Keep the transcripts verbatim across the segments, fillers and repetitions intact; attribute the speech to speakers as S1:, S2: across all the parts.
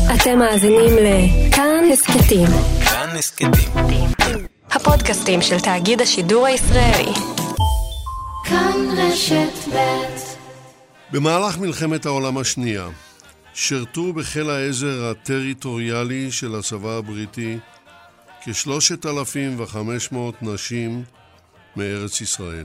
S1: אתם מאזינים לכאן הסכתים.
S2: כאן הסכתים.
S1: הפודקאסטים של תאגיד השידור הישראלי.
S3: כאן רשת ב'.
S4: במהלך מלחמת העולם השנייה שרתו בחיל העזר הטריטוריאלי של הצבא הבריטי כשלושת אלפים וחמש מאות נשים מארץ ישראל.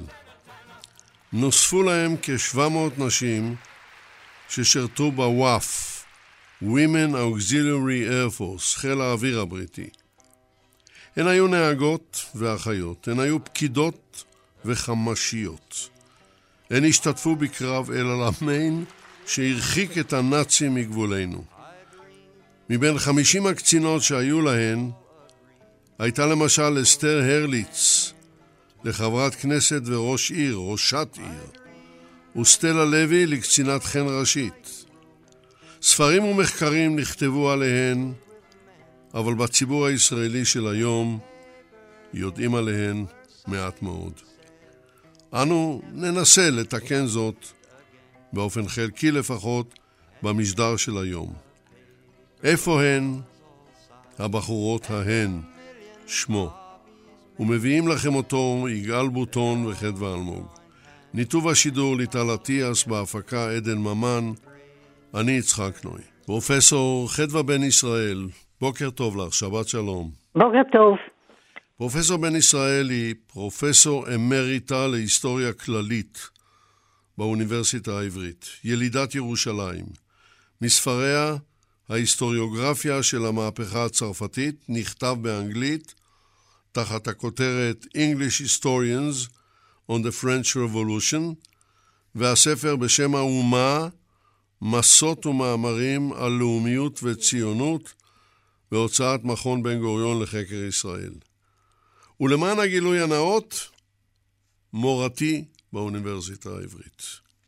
S4: נוספו להם כשבע מאות נשים ששרתו בוואף, Women Auxiliary Air Force, חיל האוויר הבריטי. הן היו נהגות ואחיות, הן היו פקידות וחמשיות. הן השתתפו בקרב אל אלמיין שהרחיק את הנאצים מגבולנו. מבין חמישים הקצינות שהיו להן, הייתה למשל אסתר הרליץ, לחברת כנסת וראש עיר, ראשת עיר, וסטלה לוי לקצינת חן ראשית. ספרים ומחקרים נכתבו עליהן, אבל בציבור הישראלי של היום יודעים עליהן מעט מאוד. אנו ננסה לתקן זאת, באופן חלקי לפחות, במשדר של היום. איפה הן הבחורות ההן, שמו? ומביאים לכם אותו יגאל בוטון וחדווה אלמוג. ניתוב השידור ליטל אטיאס, בהפקה עדן ממן. אני יצחק נוי. פרופסור חדווה בן ישראל, בוקר טוב לך, שבת שלום.
S5: בוקר טוב.
S4: פרופסור בן ישראל היא פרופסור אמריטה להיסטוריה כללית באוניברסיטה העברית, ילידת ירושלים. מספריה, ההיסטוריוגרפיה של המהפכה הצרפתית, נכתב באנגלית תחת הכותרת English Historians on the French Revolution, והספר בשם האומה, מסות ומאמרים על לאומיות וציונות, בהוצאת מכון בן גוריון לחקר ישראל. ולמען הגילוי הנאות, מורתי באוניברסיטה העברית.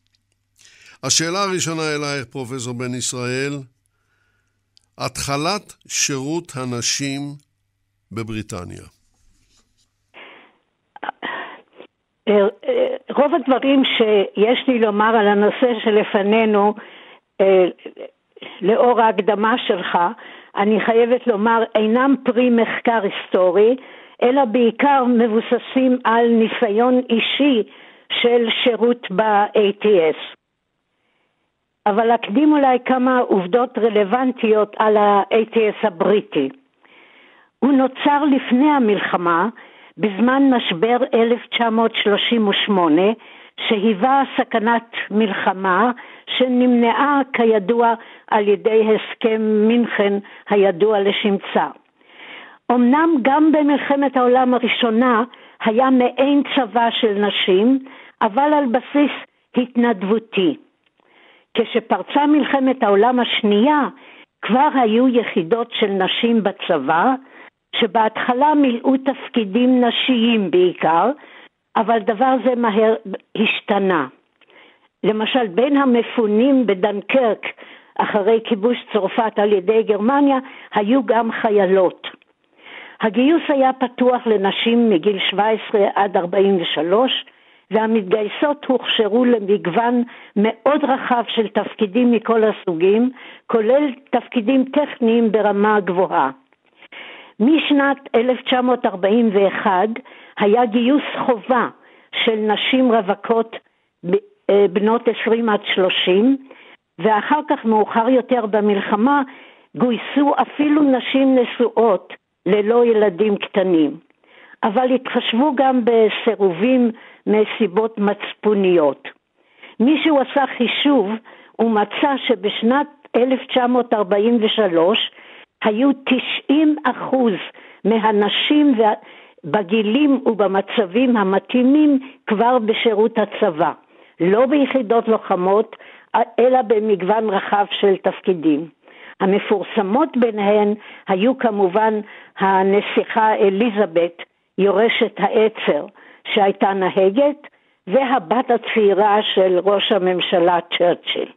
S4: השאלה הראשונה אלייך, פרופסור בן ישראל, התחלת שירות הנשים בבריטניה.
S5: רוב הדברים שיש לי לומר על הנושא שלפנינו, לאור ההקדמה שלך, אני חייבת לומר, אינם פרי מחקר היסטורי, אלא בעיקר מבוססים על ניסיון אישי של שירות ב-איי טי אס. אבל אקדים אולי כמה עובדות רלוונטיות על ה-איי טי אס הבריטי. הוא נוצר לפני המלחמה, בזמן משבר אלף תשע מאות שלושים ושמונה, שהיווה סכנת מלחמה שנמנעה כידוע על ידי הסכם מינכן הידוע לשמצה. אמנם גם במלחמת העולם הראשונה היה מעין צבא של נשים, אבל על בסיס התנדבותי. כשפרצה מלחמת העולם השנייה, כבר היו יחידות של נשים בצבא, שבהתחלה מילאו תפקידים נשיים בעיקר, אבל דבר זה מהר השתנה. למשל, בין המפונים בדנקרק, אחרי כיבוש צרפת על ידי גרמניה, היו גם חיילות. הגיוס היה פתוח לנשים מגיל שבע עשרה עד ארבעים ושלוש, והמתגייסות הוכשרו למגוון מאוד רחב של תפקידים מכל הסוגים, כולל תפקידים טכניים ברמה גבוהה. משנת אלף תשע מאות ארבעים ואחת היה גיוס חובה של נשים רווקות בנות עשרים עד שלושים, ואחר כך מאוחר יותר במלחמה גויסו אפילו נשים נשואות ללא ילדים קטנים. אבל התחשבו גם בסירובים מסיבות מצפוניות. מישהו עשה חישוב ומצא שבשנת אלף תשע מאות ארבעים ושלוש היו תשעים אחוז מהנשים בגילים ובמצבים המתאימים כבר בשירות הצבא, לא ביחידות לוחמות, אלא במגוון רחב של תפקידים. המפורסמות ביניהן היו כמובן הנסיכה אליזבת, יורשת העצר, שהייתה נהגת, והבת הצעירה של ראש הממשלה צ'רצ'יל.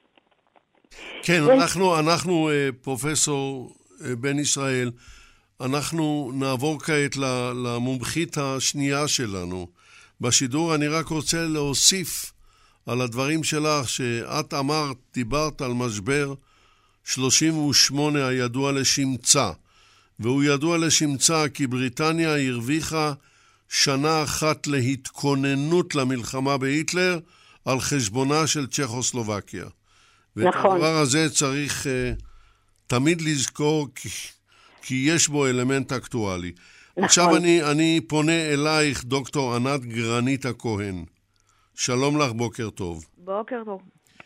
S4: כן, אנחנו, אנחנו, פרופסור בן ישראל, אנחנו נעבור כעת למומחית השנייה שלנו. בשידור אני רק רוצה להוסיף על הדברים שלך, שאת אמרת, דיברת על משבר שלושים ושמונה הידוע לשמצה, והוא ידוע לשמצה כי בריטניה הרוויחה שנה אחת להתכוננות למלחמה בהיטלר על חשבונה של צ'כוסלובקיה.
S5: נכון.
S4: ואת הדבר הזה צריך uh, תמיד לזכור כי, כי יש בו אלמנט אקטואלי.
S5: נכון.
S4: עכשיו אני, אני פונה אלייך, דוקטור ענת גרנית הכהן. שלום לך, בוקר טוב.
S6: בוקר טוב.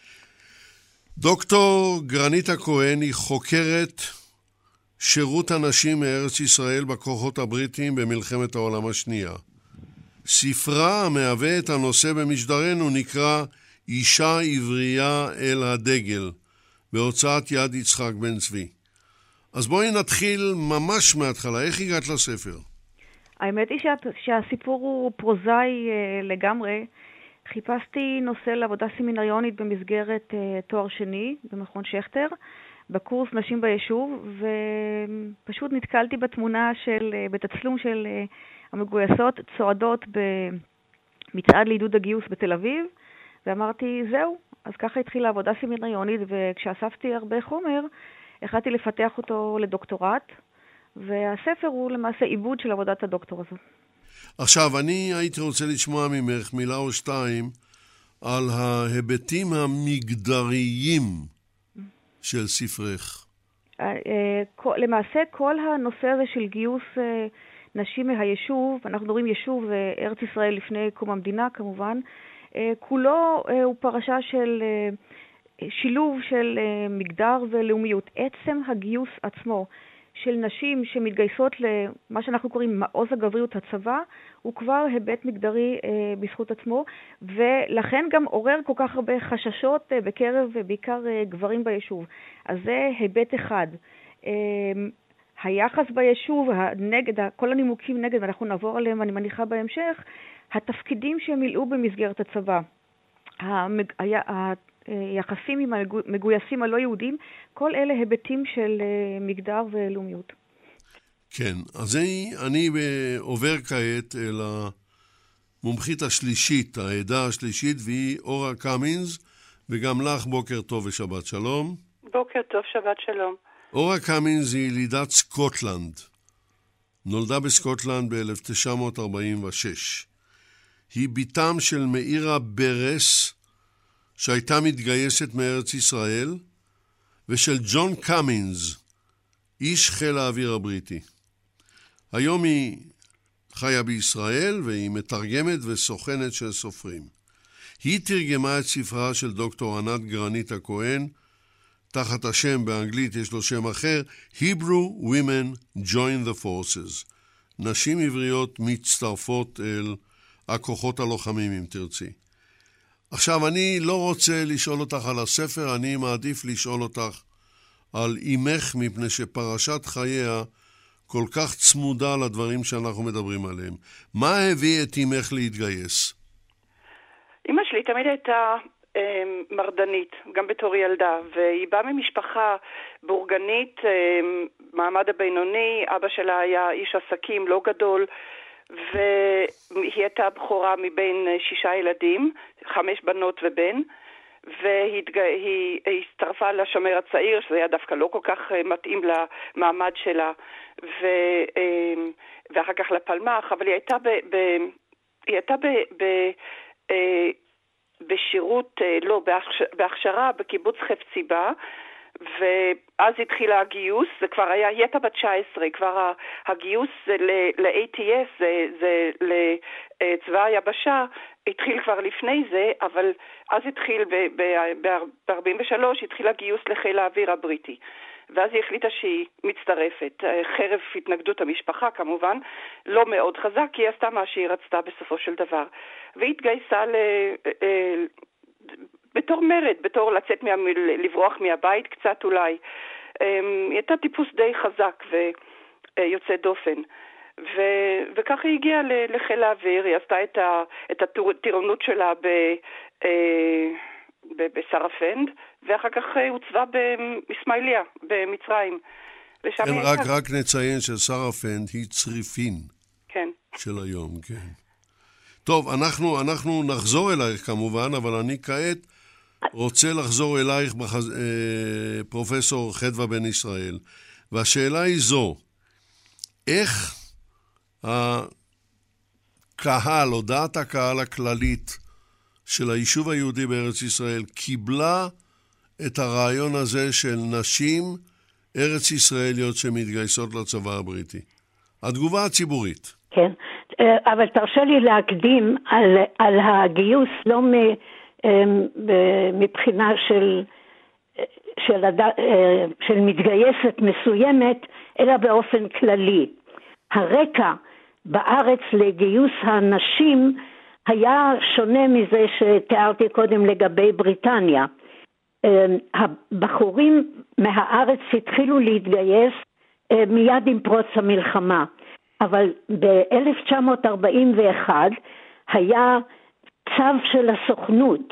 S4: דוקטור גרנית הכהן היא חוקרת שירות הנשים מארץ ישראל בכוחות הבריטיים במלחמת העולם השנייה. ספרה המהווה את הנושא במשדרנו נקרא אישה עברייה אל הדגל, בהוצאת יד יצחק בן צבי. אז בואי נתחיל ממש מההתחלה. איך הגעת לספר?
S6: האמת היא שה, שהסיפור הוא פרוזאי אה, לגמרי. חיפשתי נושא לעבודה סמינריונית במסגרת אה, תואר שני במכון שכטר, בקורס נשים ביישוב, ופשוט נתקלתי בתמונה של, אה, בתצלום של אה, המגויסות צועדות במצעד לעידוד הגיוס בתל אביב, ואמרתי, זהו, אז ככה התחילה עבודה סמינריונית, וכשאספתי הרבה חומר, החלטתי לפתח אותו לדוקטורט, והספר הוא למעשה עיבוד של עבודת הדוקטור הזו.
S4: עכשיו, אני הייתי רוצה לשמוע ממך מילה או שתיים על ההיבטים המגדריים של ספרך.
S6: למעשה, כל הנושא הזה של גיוס נשים מהיישוב, אנחנו מדברים יישוב ארץ ישראל לפני קום המדינה כמובן, כולו הוא פרשה של שילוב של מגדר ולאומיות. עצם הגיוס עצמו של נשים שמתגייסות למה שאנחנו קוראים מעוז הגבריות הצבא, הוא כבר היבט מגדרי בזכות עצמו, ולכן גם עורר כל כך הרבה חששות בקרב בעיקר גברים ביישוב. אז זה היבט אחד. היחס ביישוב, נגד, כל הנימוקים נגד, ואנחנו נעבור עליהם, אני מניחה בהמשך, התפקידים שהם מילאו במסגרת הצבא, המג... היחסים עם המגויסים הלא יהודים, כל אלה היבטים של מגדר ולאומיות.
S4: כן, אז אני, אני עובר כעת אל המומחית השלישית, העדה השלישית, והיא אורה קמינס, וגם לך בוקר טוב ושבת שלום.
S7: בוקר טוב, שבת שלום.
S4: אורה קמינס היא ילידת סקוטלנד. נולדה בסקוטלנד ב-אלף תשע מאות ארבעים ושש. היא ביתם של מאירה ברס, שהייתה מתגייסת מארץ ישראל, ושל ג'ון קמינס, איש חיל האוויר הבריטי. היום היא חיה בישראל, והיא מתרגמת וסוכנת של סופרים. היא תרגמה את ספרה של דוקטור ענת גרנית הכהן, תחת השם באנגלית יש לו שם אחר, Hebrew Women Join the Forces. נשים עבריות מצטרפות אל הכוחות הלוחמים, אם תרצי. עכשיו, אני לא רוצה לשאול אותך על הספר, אני מעדיף לשאול אותך על אימך, מפני שפרשת חייה כל כך צמודה לדברים שאנחנו מדברים עליהם. מה הביא את אימך להתגייס?
S7: אמא שלי תמיד הייתה אה, מרדנית, גם בתור ילדה, והיא באה ממשפחה בורגנית, אה, מעמד הבינוני, אבא שלה היה איש עסקים לא גדול, והיא הייתה בחורה מבין שישה ילדים, חמש בנות ובן, והיא הצטרפה לשומר הצעיר, שזה היה דווקא לא כל כך מתאים למעמד שלה, ו, ואחר כך לפלמ"ח, אבל היא הייתה ב, ב, היא הייתה ב, ב, בשירות, לא, בהכשרה בקיבוץ חפציבה, ואז התחילה הגיוס, זה כבר היה, היא הייתה בת תשע עשרה, כבר הגיוס ל-איי טי אס, זה, זה לצבא היבשה, התחיל כבר לפני זה, אבל אז התחיל, ב-ארבעים ושלוש התחיל הגיוס לחיל האוויר הבריטי. ואז היא החליטה שהיא מצטרפת, חרף התנגדות המשפחה כמובן, לא מאוד חזק, כי היא עשתה מה שהיא רצתה בסופו של דבר. והיא התגייסה ל... בתור מרד, בתור לצאת, מה, לברוח מהבית קצת אולי. היא הייתה טיפוס די חזק ויוצא דופן. ו, וכך היא הגיעה לחיל האוויר, היא עשתה את, ה, את הטירונות שלה ב, ב, בסרפנד, ואחר כך הוצבה באסמאעיליה, במצרים.
S4: כן, רק, רק נציין שסרפנד היא צריפין.
S7: כן.
S4: של היום, כן. טוב, אנחנו, אנחנו נחזור אלייך כמובן, אבל אני כעת רוצה לחזור אלייך, בחז... פרופסור חדווה בן ישראל, והשאלה היא זו, איך הקהל, או דעת הקהל הכללית של היישוב היהודי בארץ ישראל, קיבלה את הרעיון הזה של נשים ארץ ישראליות שמתגייסות לצבא הבריטי? התגובה הציבורית.
S5: כן, אבל תרשה לי להקדים על, על הגיוס, לא מ, מבחינה של, של, של מתגייסת מסוימת, אלא באופן כללי. הרקע בארץ לגיוס הנשים היה שונה מזה שתיארתי קודם לגבי בריטניה. הבחורים מהארץ התחילו להתגייס מיד עם פרוץ המלחמה, אבל ב-אלף תשע מאות ארבעים ואחת היה צו של הסוכנות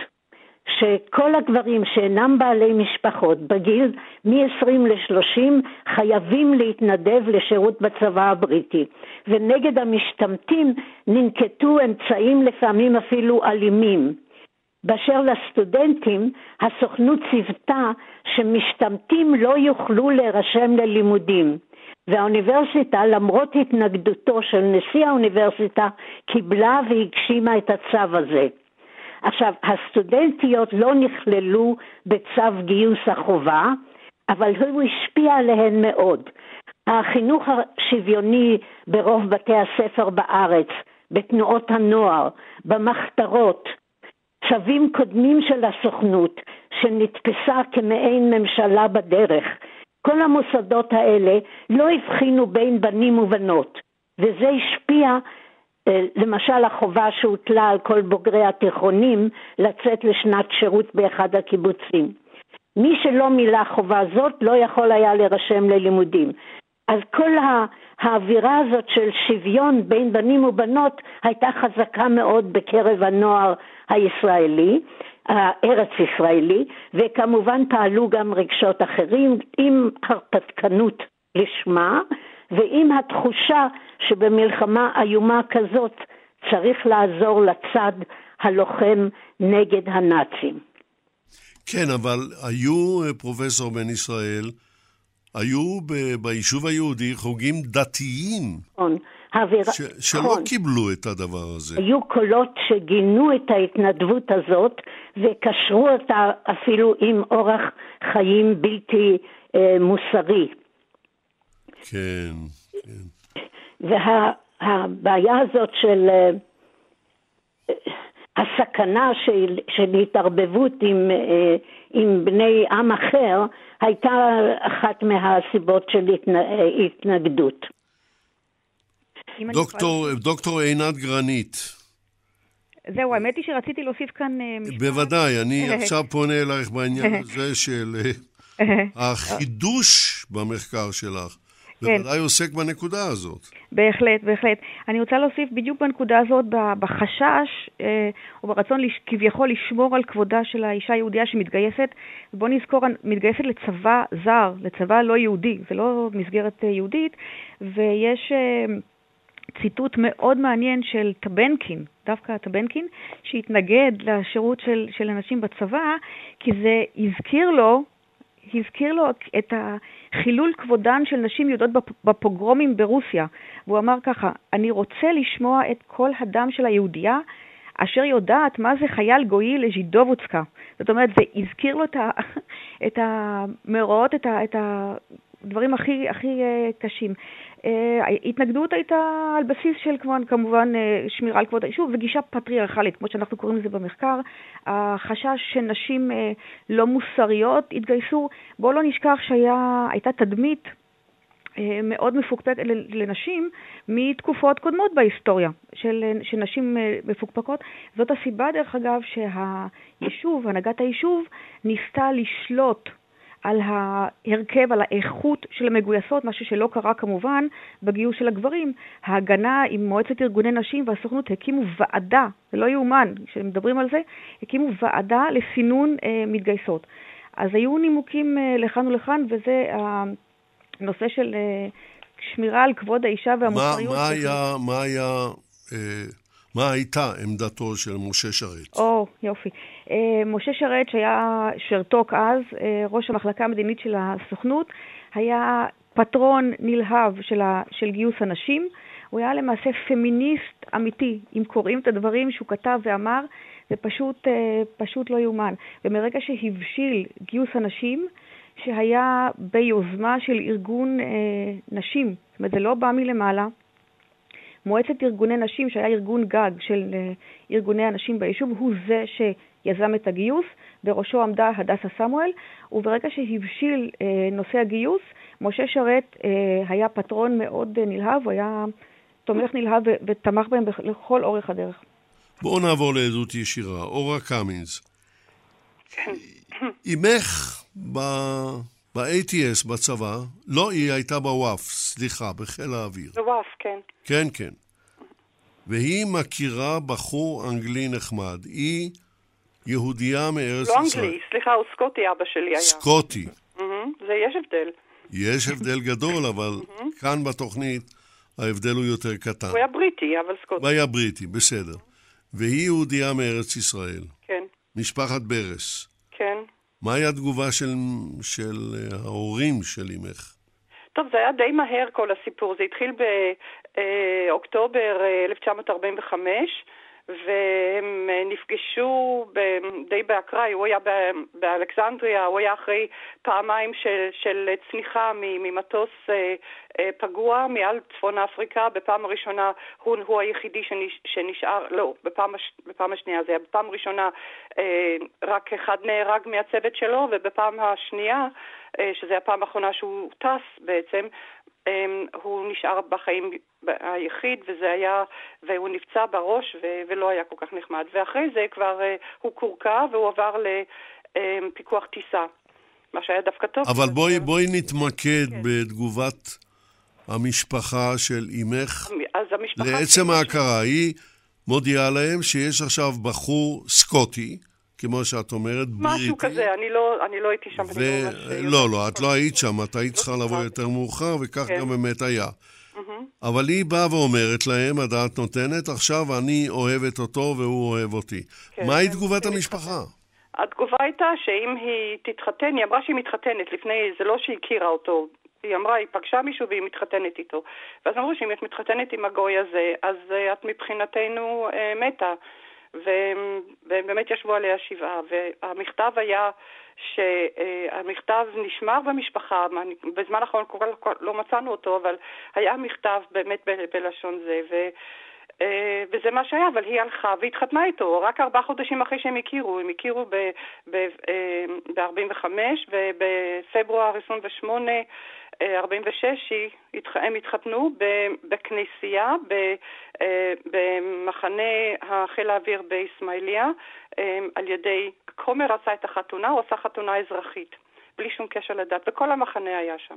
S5: שכל הגברים שאינם בעלי משפחות בגיל מ-עשרים ל-שלושים חייבים להתנדב לשירות בצבא הבריטי, ונגד המשתמטים ננקטו אמצעים לפעמים אפילו אלימים. באשר לסטודנטים, הסוכנות ציוותה שמשתמטים לא יוכלו להירשם ללימודים, והאוניברסיטה, למרות התנגדותו של נשיא האוניברסיטה, קיבלה והגשימה את הצו הזה. עכשיו, הסטודנטיות לא נכללו בצו גיוס החובה, אבל הוא השפיע עליהן מאוד. החינוך השוויוני ברוב בתי הספר בארץ, בתנועות הנוער, במחתרות, צווים קודמים של הסוכנות שנתפסה כמעין ממשלה בדרך, כל המוסדות האלה לא הבחינו בין בנים ובנות, וזה השפיע, למשל החובה שהוטלה על כל בוגרי התיכונים לצאת לשנת שירות באחד הקיבוצים. מי שלא מילא חובה זאת לא יכול היה להירשם ללימודים. אז כל האווירה הזאת של שוויון בין בנים ובנות הייתה חזקה מאוד בקרב הנוער הישראלי, הארץ ישראלי, וכמובן פעלו גם רגשות אחרים עם הרפתקנות לשמה, ועם התחושה שבמלחמה איומה כזאת צריך לעזור לצד הלוחם נגד הנאצים.
S4: כן, אבל היו, פרופסור בן ישראל, היו ב- ביישוב היהודי חוגים דתיים
S5: נכון, האוויר...
S4: ש- שלא
S5: נכון.
S4: קיבלו את הדבר הזה.
S5: היו קולות שגינו את ההתנדבות הזאת וקשרו אותה אפילו עם אורח חיים בלתי אה, מוסרי.
S4: כן, כן.
S5: והבעיה הזאת של אה, הסכנה של, של התערבבות עם, אה, עם בני עם אחר הייתה אחת מהסיבות של התנגדות.
S4: דוקטור, דוקטור עינת גרנית.
S6: זהו, האמת היא שרציתי להוסיף כאן משפט.
S4: בוודאי, אני עכשיו פונה אלייך בעניין הזה של החידוש במחקר שלך. בוודאי עוסק בנקודה הזאת.
S6: בהחלט, בהחלט. אני רוצה להוסיף בדיוק בנקודה הזאת, בחשש, או ברצון כביכול לשמור על כבודה של האישה היהודיה שמתגייסת. בוא נזכור, מתגייסת לצבא זר, לצבא לא יהודי, זה לא מסגרת יהודית, ויש ציטוט מאוד מעניין של טבנקין, דווקא טבנקין, שהתנגד לשירות של, של אנשים בצבא, כי זה הזכיר לו, הזכיר לו את החילול כבודן של נשים יהודות בפוגרומים ברוסיה. והוא אמר ככה, אני רוצה לשמוע את כל הדם של היהודייה, אשר יודעת מה זה חייל גוי לז'ידובוצקה. זאת אומרת, זה הזכיר לו את, ה, את המאורעות, את, ה, את הדברים הכי, הכי קשים. התנגדות הייתה על בסיס של כמובן שמירה על כבוד היישוב וגישה פטריארכלית, כמו שאנחנו קוראים לזה במחקר. החשש שנשים לא מוסריות התגייסו. בואו לא נשכח שהייתה תדמית מאוד מפוקפקת לנשים מתקופות קודמות בהיסטוריה של, של נשים מפוקפקות. זאת הסיבה דרך אגב שהיישוב, הנהגת היישוב, ניסתה לשלוט על ההרכב, על האיכות של המגויסות, משהו שלא קרה כמובן בגיוס של הגברים. ההגנה עם מועצת ארגוני נשים והסוכנות הקימו ועדה, זה לא יאומן שמדברים על זה, הקימו ועדה לסינון אה, מתגייסות. אז היו נימוקים אה, לכאן ולכאן, וזה הנושא של אה, שמירה על כבוד האישה והמוסריות.
S4: מה, מה היה, מה היה אה, מה הייתה עמדתו של משה שרת?
S6: או, יופי. משה שרת, שהיה שרתוק אז, ראש המחלקה המדינית של הסוכנות, היה פטרון נלהב של, ה, של גיוס הנשים. הוא היה למעשה פמיניסט אמיתי. אם קוראים את הדברים שהוא כתב ואמר, זה פשוט, פשוט לא יאומן. ומרגע שהבשיל גיוס הנשים, שהיה ביוזמה של ארגון נשים, זאת אומרת, זה לא בא מלמעלה, מועצת ארגוני נשים, שהיה ארגון גג של ארגוני הנשים ביישוב, הוא זה שיזם את הגיוס, בראשו עמדה הדסה סמואל, וברגע שהבשיל נושא הגיוס, משה שרת היה פטרון מאוד נלהב, הוא היה תומך נלהב ותמך בהם לכל אורך הדרך.
S4: בואו נעבור לעדות ישירה. אורה קמינס. אימך ב-איי טי אס בצבא, לא, היא הייתה בוואף, סליחה, בחיל האוויר.
S7: בוואף, כן.
S4: כן, כן. והיא מכירה בחור אנגלי נחמד. היא יהודייה מארץ
S7: לא
S4: ישראל.
S7: לא אנגלי, סליחה, הוא סקוטי, אבא שלי היה.
S4: סקוטי.
S7: זה יש הבדל.
S4: יש הבדל גדול, אבל כאן בתוכנית ההבדל הוא יותר קטן.
S7: הוא היה בריטי, אבל סקוטי.
S4: הוא היה בריטי, בסדר. והיא יהודייה מארץ ישראל.
S7: כן.
S4: משפחת ברס.
S7: כן.
S4: מהי התגובה של, של ההורים של אמך?
S7: טוב, זה היה די מהר כל הסיפור. זה התחיל באוקטובר אלף תשע מאות ארבעים וחמש, והם נפגשו די באקראי. הוא היה באלכסנדריה, הוא היה אחרי פעמיים של, של צניחה ממטוס פגוע מעל צפון אפריקה. בפעם הראשונה הוא, הוא היחידי שנש, שנשאר, לא, בפעם, בפעם השנייה זה היה בפעם הראשונה רק אחד נהרג מהצוות שלו, ובפעם השנייה, שזה הפעם האחרונה שהוא טס בעצם, הוא נשאר בחיים היחיד, וזה היה, והוא נפצע בראש ו- ולא היה כל כך נחמד. ואחרי זה כבר הוא קורקע והוא עבר לפיקוח טיסה, מה שהיה דווקא טוב.
S4: אבל בואי, בואי נתמקד כן. בתגובת המשפחה של אמך.
S7: אז המשפחה
S4: לעצם ההכרה, היא מודיעה להם שיש עכשיו בחור סקוטי, כמו שאת אומרת, בריטי.
S7: משהו כזה, אני לא, אני לא הייתי שם.
S4: ו... לא, לא, את לא היית שם, את היית צריכה לבוא יותר מאוחר, וכך גם באמת היה. אבל היא באה ואומרת להם, הדעת נותנת, עכשיו אני אוהבת אותו והוא אוהב אותי. מהי תגובת המשפחה?
S7: התגובה הייתה שאם היא תתחתן, היא אמרה שהיא מתחתנת לפני, זה לא שהיא הכירה אותו. היא אמרה, היא פגשה מישהו והיא מתחתנת איתו. ואז אמרו שאם את מתחתנת עם הגוי הזה, אז את מבחינתנו מתה. והם באמת ישבו עליה שבעה, והמכתב היה שהמכתב נשמר במשפחה, בזמן האחרון לא מצאנו אותו, אבל היה מכתב באמת בלשון זה, ו... וזה מה שהיה, אבל היא הלכה והתחתנה איתו, רק ארבעה חודשים אחרי שהם הכירו, הם הכירו ב-ארבעים וחמש, ובפברואר עשרים ושמונה, ארבעים ושש, הם התחתנו בכנסייה, במחנה החיל האוויר באיסמעיליה, על ידי, כומר עשה את החתונה, הוא עשה חתונה אזרחית, בלי שום קשר לדת, וכל המחנה היה שם.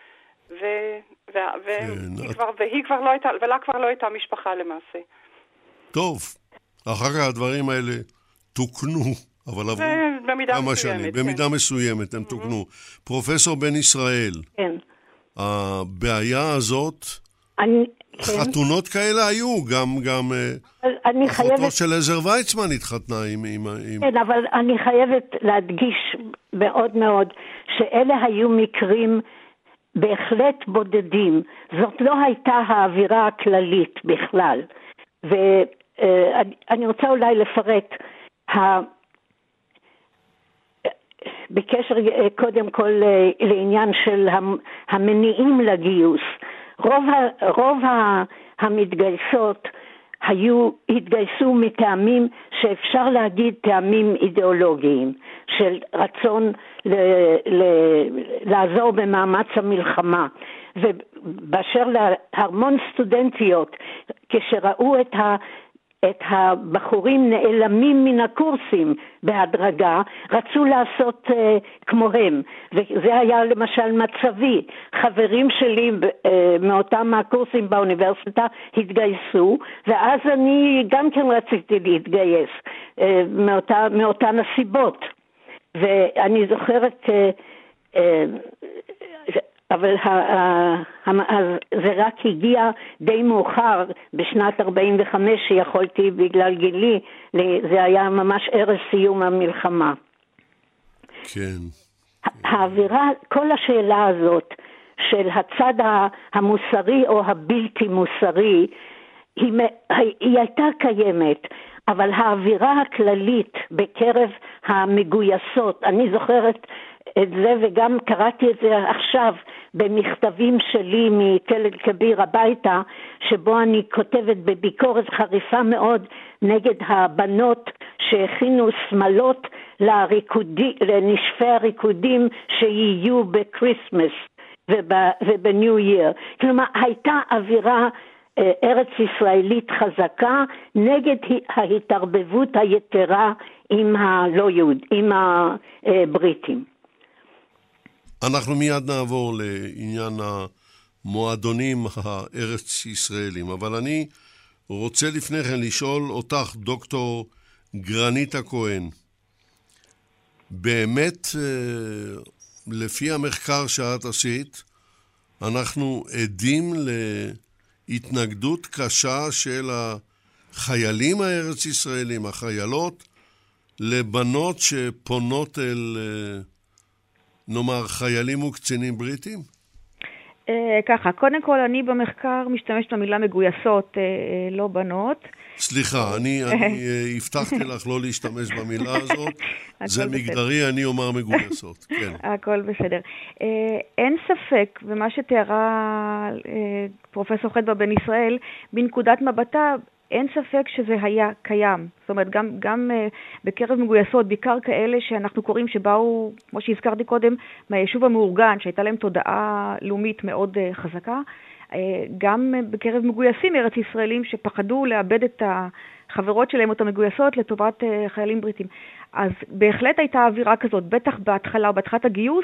S7: והיא כבר לא הייתה, ולה כבר לא הייתה משפחה למעשה.
S4: טוב, אחר כך הדברים האלה תוקנו, אבל עברו כמה שנים, במידה מסוימת הם תוקנו. פרופסור בן ישראל, הבעיה הזאת, חתונות כאלה היו, גם אחותו של עזר ויצמן התחתנה עם...
S5: כן, אבל אני חייבת להדגיש מאוד מאוד שאלה היו מקרים בהחלט בודדים. זאת לא הייתה האווירה הכללית בכלל. ואני רוצה אולי לפרט, בקשר קודם כל לעניין של המניעים לגיוס. רוב, רוב המתגייסות היו, התגייסו מטעמים שאפשר להגיד טעמים אידיאולוגיים, של רצון ל, ל, לעזור במאמץ המלחמה. ובאשר להרמון סטודנטיות, כשראו את ה... את הבחורים נעלמים מן הקורסים בהדרגה, רצו לעשות uh, כמוהם, וזה היה למשל מצבי. חברים שלי uh, מאותם הקורסים באוניברסיטה התגייסו, ואז אני גם כן רציתי להתגייס uh, מאותה, מאותן הסיבות. ואני זוכרת, uh, uh, אבל זה רק הגיע די מאוחר בשנת ארבעים וחמש שיכולתי בגלל גילי, זה היה ממש ערב סיום המלחמה.
S4: כן.
S5: האווירה, כל השאלה הזאת של הצד המוסרי או הבלתי מוסרי, היא, היא הייתה קיימת, אבל האווירה הכללית בקרב המגויסות, אני זוכרת את זה וגם קראתי את זה עכשיו במכתבים שלי מתל כביר הביתה, שבו אני כותבת בביקורת חריפה מאוד נגד הבנות שהכינו סמלות לריקודי, לנשפי הריקודים שיהיו בקריסמס ובניו ייר. כלומר, הייתה אווירה ארץ ישראלית חזקה נגד ההתערבבות היתרה עם הלא יהוד, עם הבריטים.
S4: אנחנו מיד נעבור לעניין המועדונים הארץ ישראלים, אבל אני רוצה לפני כן לשאול אותך, דוקטור גרנית הכהן, באמת לפי המחקר שאת עשית, אנחנו עדים להתנגדות קשה של החיילים הארץ ישראלים, החיילות, לבנות שפונות אל, נאמר, חיילים וקצינים בריטים?
S6: ככה, קודם כל אני במחקר משתמשת במילה מגויסות, לא בנות.
S4: סליחה, אני, אני הבטחתי לך לא להשתמש במילה הזאת. זה מגדרי, אני אומר מגויסות. כן.
S6: הכל בסדר. אין ספק, ומה שתיארה פרופסור חדווה בן ישראל, בנקודת מבטה, אין ספק שזה היה קיים. זאת אומרת, גם, גם uh, בקרב מגויסות, בעיקר כאלה שאנחנו קוראים שבאו, כמו שהזכרתי קודם, מהיישוב המאורגן, שהייתה להם תודעה לאומית מאוד uh, חזקה, uh, גם uh, בקרב מגויסים ארץ ישראלים שפחדו לאבד את החברות שלהם, אותם מגויסות, לטובת uh, חיילים בריטים. אז בהחלט הייתה אווירה כזאת, בטח בהתחלה או בהתחלת הגיוס,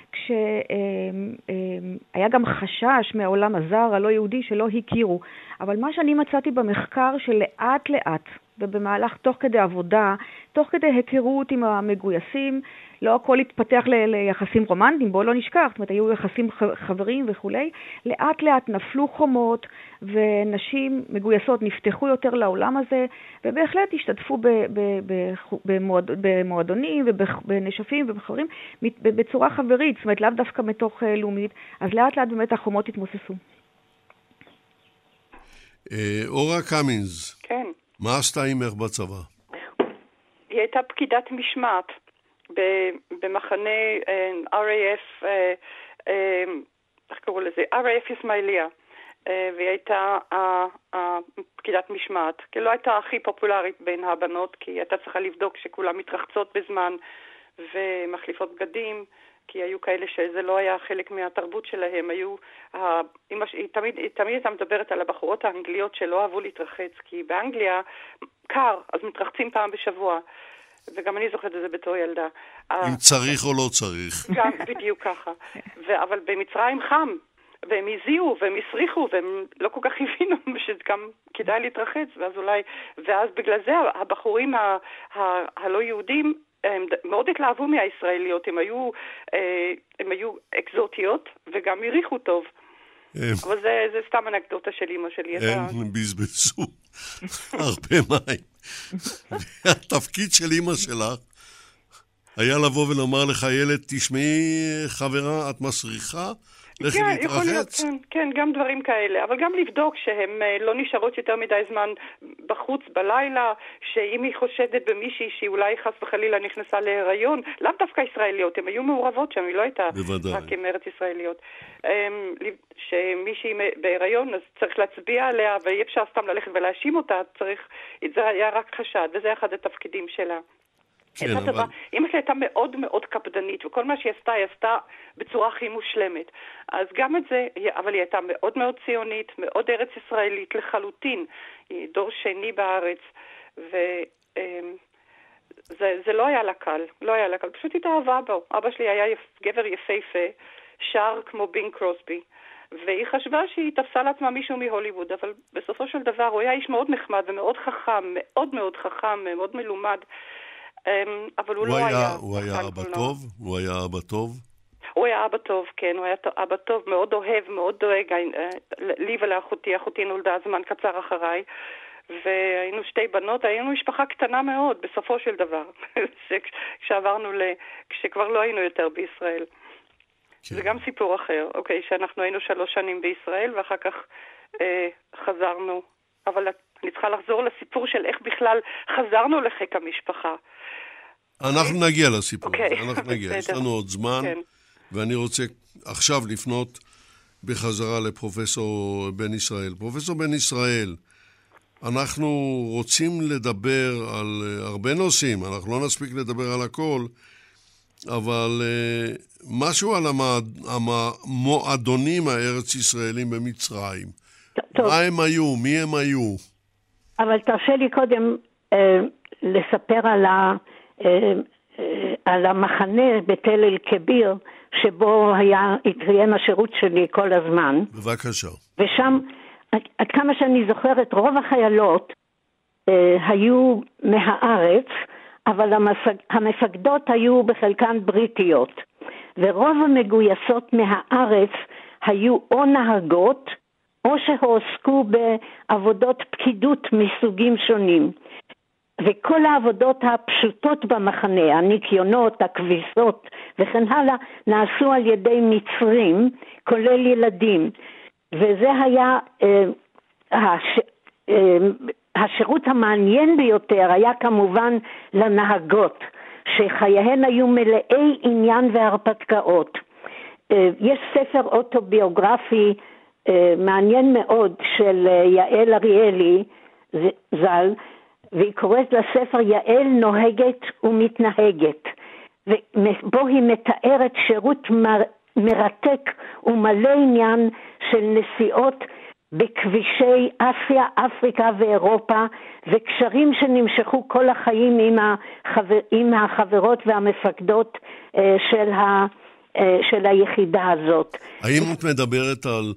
S6: כשהיה גם חשש מהעולם הזר, הלא יהודי, שלא הכירו. אבל מה שאני מצאתי במחקר שלאט לאט, ובמהלך תוך כדי עבודה, תוך כדי היכרות עם המגויסים, לא הכל התפתח ל- ליחסים רומנטיים, בואו לא נשכח, זאת אומרת, היו יחסים חברים וכו'. לאט לאט נפלו חומות, ונשים מגויסות נפתחו יותר לעולם הזה, ובהחלט השתתפו ב- ב- ב- במועד- במועדונים ובנשפים ובחברים, בצורה חברית, זאת אומרת, לאו דווקא מתוך לאומית, אז לאט לאט באמת החומות התמוססו.
S4: אורה קמינס.
S7: כן.
S4: מה עשתה אימך בצבא?
S7: היא הייתה פקידת משמעת במחנה אר איי אף, איך קראו לזה? אר איי אף יסמעיליה. והיא הייתה פקידת משמעת. כי לא הייתה הכי פופולרית בין הבנות, כי היא הייתה צריכה לבדוק שכולם מתרחצות בזמן ומחליפות בגדים, כי היו כאלה שזה לא היה חלק מהתרבות שלהם. היו, היא תמיד, תמיד הייתה מדברת על הבחורות האנגליות שלא אהבו להתרחץ, כי באנגליה קר, אז מתרחצים פעם בשבוע. וגם אני זוכרת את זה בתור ילדה.
S4: אם צריך או לא צריך.
S7: גם בדיוק ככה. ו- אבל במצרים חם, והם הזיעו, והם הסריחו, והם לא כל כך הבינו שגם כדאי להתרחץ, ואז אולי, ואז בגלל זה הבחורים ה- ה- הלא יהודים, הם מאוד התלהבו מהישראליות, הם היו, הם היו אקזוטיות, וגם הריחו טוב. אבל זה, זה סתם אנקדוטה של אמא שלי.
S4: הם בזבזו הרבה מים. התפקיד של אמא שלך היה לבוא ולומר לחיילת, תשמעי חברה, את מסריחה? לכי להתרחץ?
S7: כן, כן, גם דברים כאלה, אבל גם לבדוק שהן לא נשארות יותר מדי זמן בחוץ בלילה, שאם היא חושדת במישהי שהיא אולי חס וחלילה נכנסה להיריון, לאו דווקא ישראליות, הן היו מעורבות שם, היא לא הייתה רק עם ארץ ישראליות. שמישהי בהיריון, אז צריך להצביע עליה, ואי אפשר סתם ללכת ולהאשים אותה, צריך, זה היה רק חשד, וזה אחד התפקידים שלה.
S4: כן, אבל...
S7: אמא שלי הייתה מאוד מאוד קפדנית, וכל מה שהיא עשתה, היא עשתה בצורה הכי מושלמת. אז גם את זה, אבל היא הייתה מאוד מאוד ציונית, מאוד ארץ ישראלית לחלוטין. היא דור שני בארץ, וזה זה לא היה לה קל, לא היה לה קל. פשוט התאהבה בו. אבא שלי היה גבר יפהפה, שר כמו בינג קרוסבי, והיא חשבה שהיא תפסה לעצמה מישהו מהוליווד, אבל בסופו של דבר הוא היה איש מאוד נחמד ומאוד חכם, מאוד מאוד חכם, מאוד מלומד. אבל הוא, הוא לא היה...
S4: הוא היה אבא טוב? הוא היה אבא טוב?
S7: הוא היה אבא טוב, כן, הוא היה אבא טוב, מאוד אוהב, מאוד דואג, לי ולאחותי, אחותי נולדה זמן קצר אחריי, והיינו שתי בנות, היינו משפחה קטנה מאוד, בסופו של דבר, כשעברנו ל... כשכבר לא היינו יותר בישראל. כן. זה גם סיפור אחר, אוקיי, שאנחנו היינו שלוש שנים בישראל, ואחר כך אה, חזרנו, אבל אני צריכה לחזור לסיפור של איך בכלל חזרנו לחיק המשפחה.
S4: אנחנו okay. נגיע לסיפור, okay. אנחנו נגיע,
S7: בסדר.
S4: יש לנו עוד זמן,
S7: כן.
S4: ואני רוצה עכשיו לפנות בחזרה לפרופסור בן ישראל. פרופסור בן ישראל, אנחנו רוצים לדבר על הרבה נושאים, אנחנו לא נספיק לדבר על הכל, אבל uh, משהו על המועדונים הארץ ישראלים במצרים. טוב. מה הם היו? מי הם היו?
S5: אבל תרשה לי קודם uh, לספר על, ה, uh, uh, על המחנה בתל אל כביר, שבו היה התראיין השירות שלי כל הזמן.
S4: בבקשה.
S5: ושם, עד כמה שאני זוכרת, רוב החיילות אה, היו מהארץ, אבל המפק, המפקדות היו בחלקן בריטיות, ורוב המגויסות מהארץ היו או נהגות, או שהועסקו בעבודות פקידות מסוגים שונים. וכל העבודות הפשוטות במחנה, הניקיונות, הכביסות וכן הלאה, נעשו על ידי מצרים, כולל ילדים. וזה היה, אה, הש, אה, השירות המעניין ביותר היה כמובן לנהגות, שחייהן היו מלאי עניין והרפתקאות. אה, יש ספר אוטוביוגרפי אה, מעניין מאוד של אה, יעל אריאלי ז"ל, והיא קוראת לספר יעל נוהגת ומתנהגת, ובו היא מתארת שירות מר, מרתק ומלא עניין של נסיעות בכבישי אסיה, אפריקה ואירופה, וקשרים שנמשכו כל החיים עם, החבר, עם החברות והמפקדות אה, של, ה, אה, של היחידה הזאת.
S4: האם את מדברת על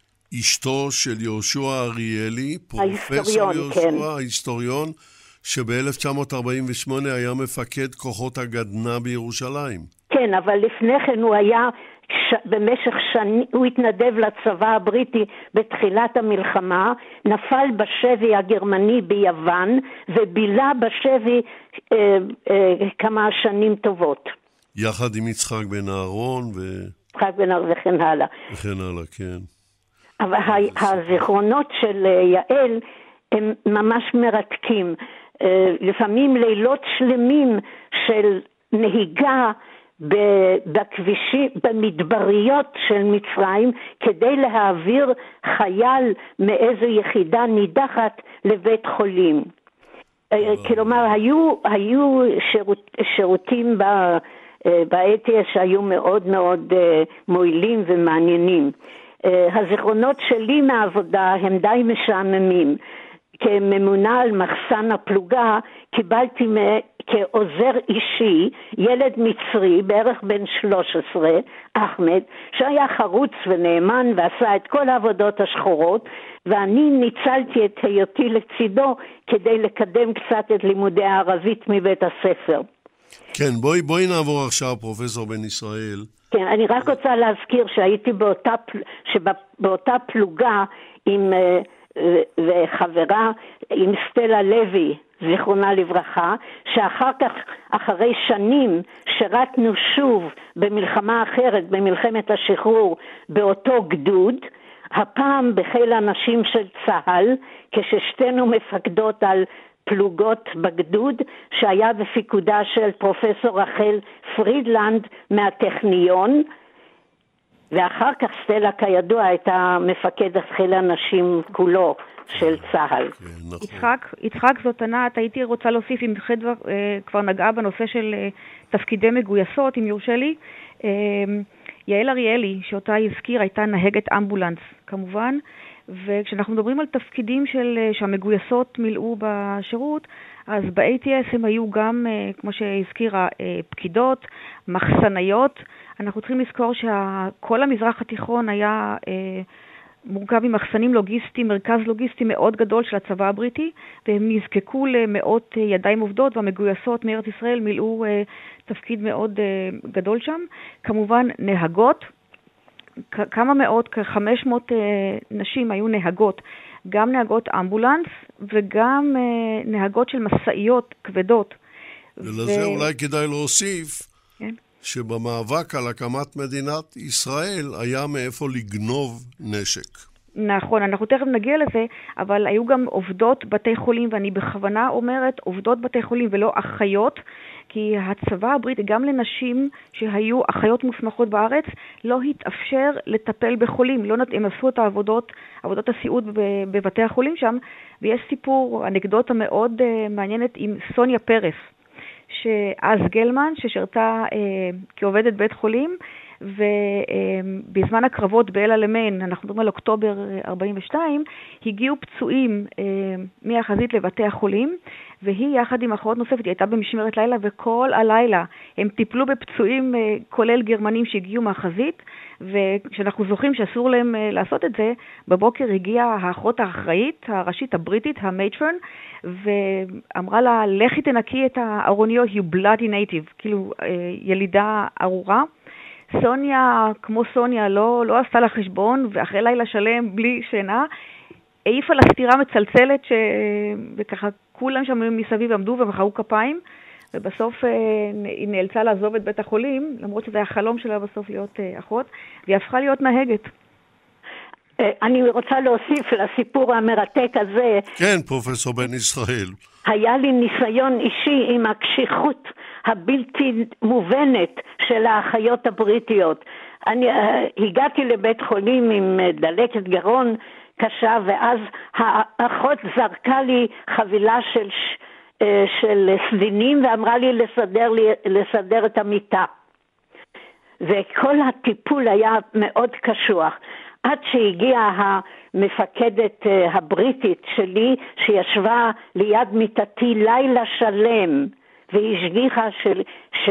S4: אשתו של יהושע אריאלי, פרופסור יהושע, כן. ההיסטוריון, שב-אלף תשע מאות ארבעים ושמונה היה מפקד כוחות הגדנ"ע בירושלים?
S5: כן, אבל לפני כן הוא היה, ש... במשך שנים, הוא התנדב לצבא הבריטי בתחילת המלחמה, נפל בשבי הגרמני ביוון, ובילה בשבי אה, אה, כמה שנים טובות.
S4: יחד עם יצחק בן אהרון ו...
S5: יצחק בן אהרון וכן הלאה.
S4: וכן הלאה, כן.
S5: אבל הזיכרונות של יעל הם ממש מרתקים. לפעמים לילות שלמים של נהיגה בכבישים, במדבריות של מצרים, כדי להעביר חייל מאיזו יחידה נידחת לבית חולים. כלומר, היו, היו שירות, שירותים ב-איי טי אס שהיו מאוד מאוד מועילים ומעניינים. הזיכרונות שלי מהעבודה הם די משעממים. כממונה על מחסן הפלוגה קיבלתי כעוזר אישי ילד מצרי בערך בן שלוש עשרה, אחמד, שהיה חרוץ ונאמן ועשה את כל העבודות השחורות, ואני ניצלתי את היותי לצידו כדי לקדם קצת את לימודי הערבית מבית הספר.
S4: כן, בואי, בואי נעבור עכשיו, פרופסור בן ישראל.
S5: כן, אני רק רוצה להזכיר שהייתי באותה, שבאותה פלוגה עם, וחברה עם סטלה לוי, זיכרונה לברכה, שאחר כך, אחרי שנים, שרתנו שוב במלחמה אחרת, במלחמת השחרור, באותו גדוד, הפעם בחיל הנשים של צה"ל, כששתינו מפקדות על פלוגות בגדוד, שהיה בפיקודה של פרופסור רחל פרידלנד מהטכניון, ואחר כך סטלה כידוע הייתה מפקד חיל הנשים כולו של צה"ל.
S6: יצחק, יצחק זאת ענת, הייתי רוצה להוסיף, אם חדווה כבר נגעה בנושא של תפקידי מגויסות, אם יורשה לי, יעל אריאלי, שאותה הזכיר, הייתה נהגת אמבולנס כמובן, וכשאנחנו מדברים על תפקידים של, שהמגויסות מילאו בשירות, אז ב-איי טי אס הם היו גם, כמו שהזכירה, פקידות, מחסניות. אנחנו צריכים לזכור שכל המזרח התיכון היה מורכב ממחסנים לוגיסטיים, מרכז לוגיסטי מאוד גדול של הצבא הבריטי, והם נזקקו למאות ידיים עובדות, והמגויסות מארץ ישראל מילאו תפקיד מאוד גדול שם. כמובן נהגות, כמה מאות, כ-חמש מאות נשים היו נהגות, גם נהגות אמבולנס וגם נהגות של מסעיות כבדות.
S4: ולזה ו... אולי כדאי להוסיף,
S6: כן?
S4: שבמאבק על הקמת מדינת ישראל היה מאיפה לגנוב נשק.
S6: נכון, אנחנו תכף נגיע לזה, אבל היו גם עובדות בתי חולים, ואני בכוונה אומרת עובדות בתי חולים ולא אחיות, כי הצבא הבריטי, גם לנשים שהיו אחיות מוסמכות בארץ, לא התאפשר לטפל בחולים. לא, הם עשו את העבודות, עבודות הסיעוד בבתי החולים שם, ויש סיפור, אנקדוטה מאוד uh, מעניינת עם סוניה פרס, שאז גלמן, ששרתה uh, כעובדת בית חולים, ובזמן הקרבות באל אלמיין, אנחנו מדברים על אוקטובר ארבעים ושתיים, הגיעו פצועים מהחזית לבתי החולים, והיא יחד עם אחות נוספת, היא הייתה במשמרת לילה, וכל הלילה הם טיפלו בפצועים, כולל גרמנים שהגיעו מהחזית, וכשאנחנו זוכרים שאסור להם לעשות את זה, בבוקר הגיעה האחות האחראית, הראשית הבריטית, המייטרן, ואמרה לה, לכי תנקי את הארוניות, you bloody native, כאילו ילידה ארורה. סוניה, כמו סוניה, לא, לא עשתה לה חשבון, ואחרי לילה שלם, בלי שינה, העיפה לה סתירה מצלצלת, ש... וככה כולם שם מסביב עמדו ומחאו כפיים, ובסוף היא נאלצה לעזוב את בית החולים, למרות שזה היה חלום שלה בסוף להיות אחות, והיא הפכה להיות נהגת.
S5: אני רוצה להוסיף לסיפור המרתק הזה.
S4: כן, פרופסור בן ישראל.
S5: היה לי ניסיון אישי עם הקשיחות הבלתי מובנת של האחיות הבריטיות. אני uh, הגעתי לבית חולים עם uh, דלקת גרון קשה, ואז האחות זרקה לי חבילה של, uh, של סדינים, ואמרה לי לסדר, לי לסדר את המיטה. וכל הטיפול היה מאוד קשוח. עד שהגיעה המפקדת הבריטית שלי, שישבה ליד מיטתי לילה שלם, והיא השגיחה של, ש...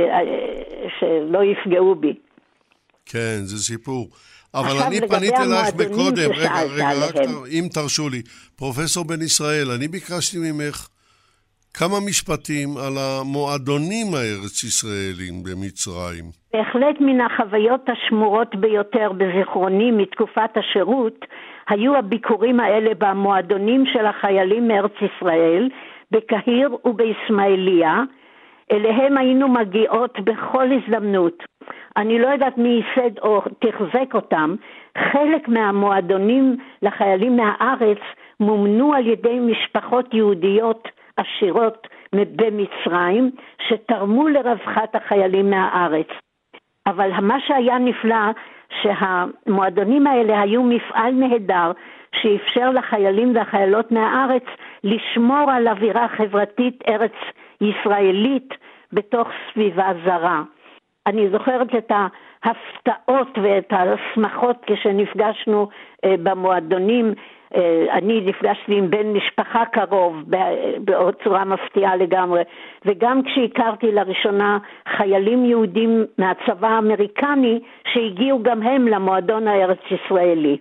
S5: שלא יפגעו בי.
S4: כן, זה סיפור. אבל אני פניתי אלייך בקודם, רגע, רגע, רק אם תרשו לי. פרופסור בן ישראל, אני ביקשתי ממך כמה משפטים על המועדונים הארץ-ישראלים במצרים.
S5: בהחלט מן החוויות השמורות ביותר בזיכרוני מתקופת השירות, היו הביקורים האלה במועדונים של החיילים מארץ ישראל, בקהיר ובישמעאליה. אליהם היינו מגיעות בכל הזדמנות. אני לא יודעת מי ייסד או תחזק אותם. חלק מהמועדונים לחיילים מהארץ מומנו על ידי משפחות יהודיות עשירות במצרים, שתרמו לרווחת החיילים מהארץ. אבל מה שהיה נפלא, שהמועדונים האלה היו מפעל נהדר, שאפשר לחיילים והחיילות מהארץ לשמור על אווירה חברתית ארץ ישראלית בתוך סביבה זרה. אני זוכרת את ההפתעות ואת השמחות כשנפגשנו במועדונים. אני נפגשתי עם בן משפחה קרוב בעוד צורה מפתיעה לגמרי, וגם כשהכרתי לראשונה חיילים יהודים מהצבא האמריקני שהגיעו גם הם למועדון הארץ ישראלי.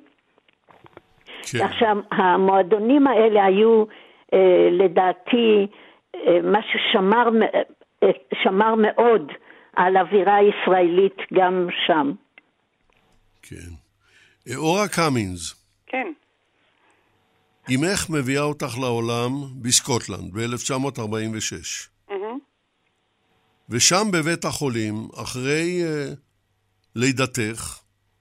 S5: כן. עכשיו המועדונים האלה היו אה, לדעתי אה, מה ששמר אה, שמר מאוד על אווירה ישראלית גם שם.
S4: כן. אורה קמינס.
S7: כן.
S4: אמך מביאה אותך לעולם בסקוטלנד ב-אלף תשע מאות ארבעים ושש. Mm-hmm. ושם בבית החולים, אחרי uh, לידתך,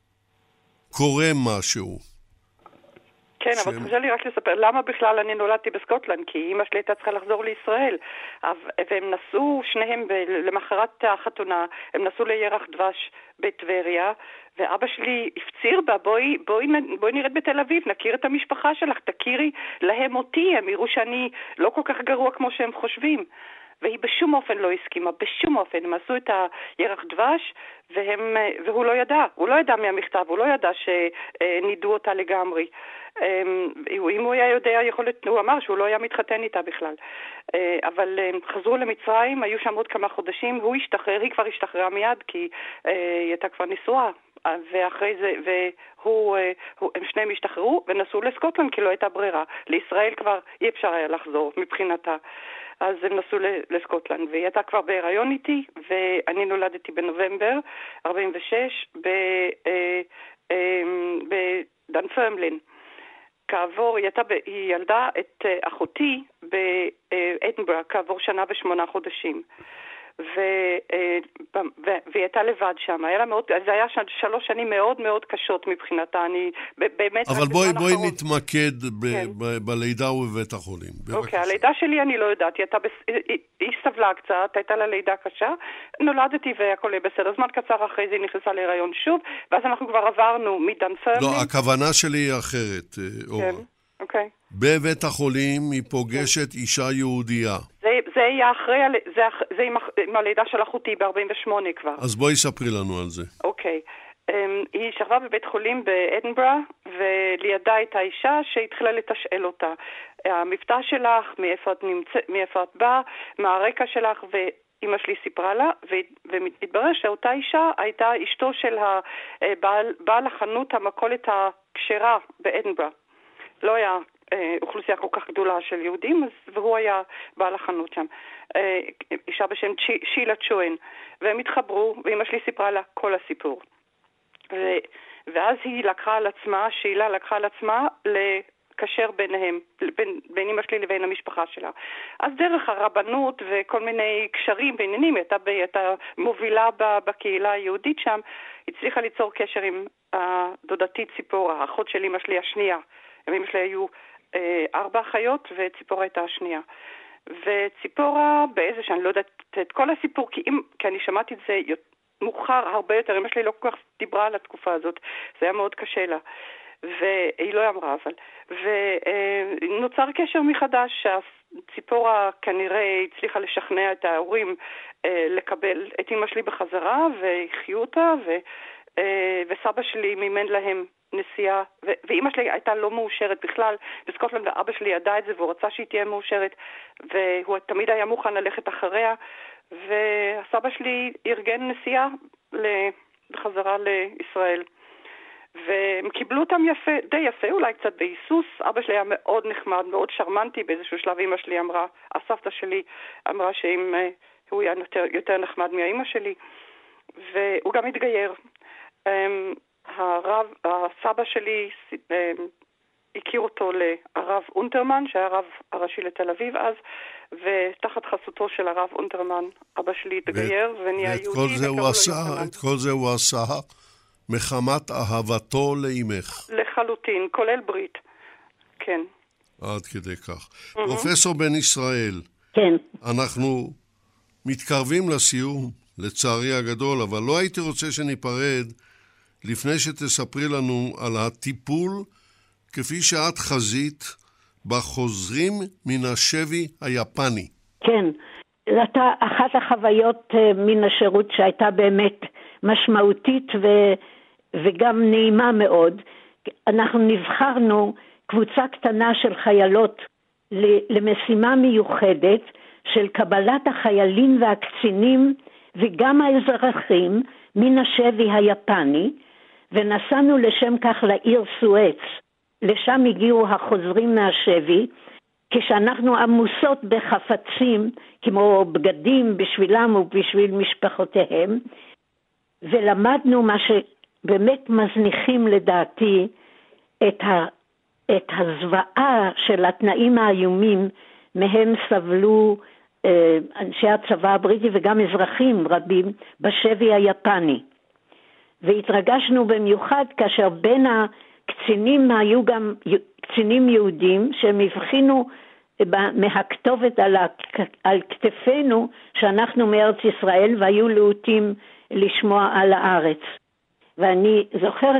S4: קורה משהו.
S7: כן, ש... אבל תרשה לי רק לספר, למה בכלל אני נולדתי בסקוטלנד? כי אמא שלי הייתה צריכה לחזור לישראל. והם נסעו, שניהם למחרת החתונה, הם נסעו לירח דבש בטבריה, ואבא שלי הפציר בה, בואי, בואי, בואי נרד בתל אביב, נכיר את המשפחה שלך, תכירי להם אותי, הם יראו שאני לא כל כך גרוע כמו שהם חושבים. והיא בשום אופן לא הסכימה, בשום אופן. הם עשו את הירח דבש, והם, והוא לא ידע, הוא לא ידע מהמכתב, הוא לא ידע שנידו אותה לגמרי. אם הוא היה יודע, יכול להיות, הוא אמר שהוא לא היה מתחתן איתה בכלל. אבל חזרו למצרים, היו שם עוד כמה חודשים, והוא השתחרר, היא כבר השתחררה מיד, כי היא הייתה כבר נשואה. ואחרי זה, והוא, הוא, הם שניהם השתחררו ונסעו לסקוטלנד, כי לא הייתה ברירה. לישראל כבר אי אפשר היה לחזור מבחינתה. אז הם נסעו לסקוטלנד, והיא הייתה כבר בהיריון איתי, ואני נולדתי בנובמבר ארבעים ושש בדנפרמלין. כעבור, היא, הייתה, היא ילדה את אחותי באדינברה, כעבור שנה ושמונה חודשים. ו, והיא הייתה לבד שם. היה לה מאוד, זה היה שלוש שנים מאוד מאוד קשות מבחינתה. אני באמת...
S4: אבל בואי, בואי נתמקד ב, כן. ב, בלידה ובבית החולים.
S7: אוקיי, הלידה שלי אני לא יודעת. היא, הייתה, היא, היא סבלה קצת, הייתה לה לידה קשה. נולדתי והכל היה בסדר. זמן קצר אחרי זה היא נכנסה להיריון שוב, ואז אנחנו כבר עברנו מדנפרלין.
S4: לא, הכוונה שלי היא אחרת, אורה.
S7: כן, אוקיי.
S4: בבית החולים היא פוגשת כן. אישה יהודייה.
S7: זה, זה היה אחרי, זה, זה עם, עם הלידה של אחותי ב-ארבעים ושמונה כבר.
S4: אז בואי ספרי לנו על זה. אוקיי.
S7: Um, היא שכבה בבית חולים באדינברה, ולידה הייתה אישה שהתחילה לתשאל אותה. המבטא שלך, מאיפה את נמצא, מאיפה את באה, מה הרקע שלך, ואמא שלי סיפרה לה, והתברר שאותה אישה הייתה אשתו של הבעל, בעל החנות המכולת הכשרה באדינברה. לא היה אוכלוסייה כל כך גדולה של יהודים, והוא היה בעל החנות שם. אישה בשם שילה צ'ואן, והם התחברו, ואמא שלי סיפרה לה כל הסיפור. ו, ואז היא לקחה על עצמה, שילה לקחה על עצמה לקשר ביניהם, בין, בין אמא שלי לבין המשפחה שלה. אז דרך הרבנות וכל מיני קשרים בעניינים, הייתה, הייתה מובילה בקהילה היהודית שם, הצליחה ליצור קשר עם הדודתי ציפורה, האחות של אמא שלי השנייה. אמא שלי היו ארבע אחיות, וציפורה הייתה השנייה. וציפורה, באיזה שאני לא יודעת את כל הסיפור, כי, אם, כי אני שמעתי את זה מאוחר הרבה יותר, אמא שלי לא כל כך דיברה על התקופה הזאת, זה היה מאוד קשה לה, והיא לא אמרה אבל. ונוצר קשר מחדש, שהציפורה כנראה הצליחה לשכנע את ההורים לקבל את אמא שלי בחזרה, והחיו אותה, ו, וסבא שלי מימן להם נסיעה, ו- ואמא שלי הייתה לא מאושרת בכלל בסקוטלנד, ואבא שלי ידע את זה והוא רצה שהיא תהיה מאושרת, והוא תמיד היה מוכן ללכת אחריה, והסבא שלי ארגן נסיעה בחזרה לישראל, והם קיבלו אותם יפה, די יפה, אולי קצת בהיסוס. אבא שלי היה מאוד נחמד, מאוד שרמנטי. באיזשהו שלב אמא שלי אמרה, הסבתא שלי אמרה שאם הוא היה יותר, יותר נחמד מהאמא שלי, והוא גם התגייר. הרב, הסבא שלי הכיר אותו לרב אונטרמן, שהיה הרב הראשי לתל אביב אז, ותחת חסותו של הרב אונטרמן, אבא שלי התגייר ונהיה יהודי.
S4: ואת כל זה הוא עשה, את כל זה הוא עשה מחמת אהבתו לאמך.
S7: לחלוטין, כולל ברית, כן.
S4: עד כדי כך. Mm-hmm. פרופסור בן ישראל,
S5: כן.
S4: אנחנו מתקרבים לסיום, לצערי הגדול, אבל לא הייתי רוצה שניפרד לפני שתספרי לנו על הטיפול כפי שאת חזית בחוזרים מן השבי היפני.
S5: כן, זאת אחת החוויות מן השירות שהייתה באמת משמעותית ו... וגם נעימה מאוד. אנחנו נבחרנו קבוצה קטנה של חיילות למשימה מיוחדת של קבלת החיילים והקצינים וגם האזרחים מן השבי היפני, ונסענו לשם כך לעיר סואץ. לשם הגיעו החוזרים מהשבי, כשאנחנו עמוסות בחפצים, כמו בגדים בשבילם ובשביל משפחותיהם, ולמדנו מה שבאמת מזניחים לדעתי, את, ה, את הזוועה של התנאים האיומים, מהם סבלו אה, אנשי הצבא הבריטי וגם אזרחים רבים בשבי היפני. והתרגשנו במיוחד כאשר בין הקצינים היו גם קצינים יהודים שהם הבחינו מהכתובת על, על כתפינו שאנחנו מארץ ישראל, והיו להוטים לשמוע על הארץ. ואני זוכרת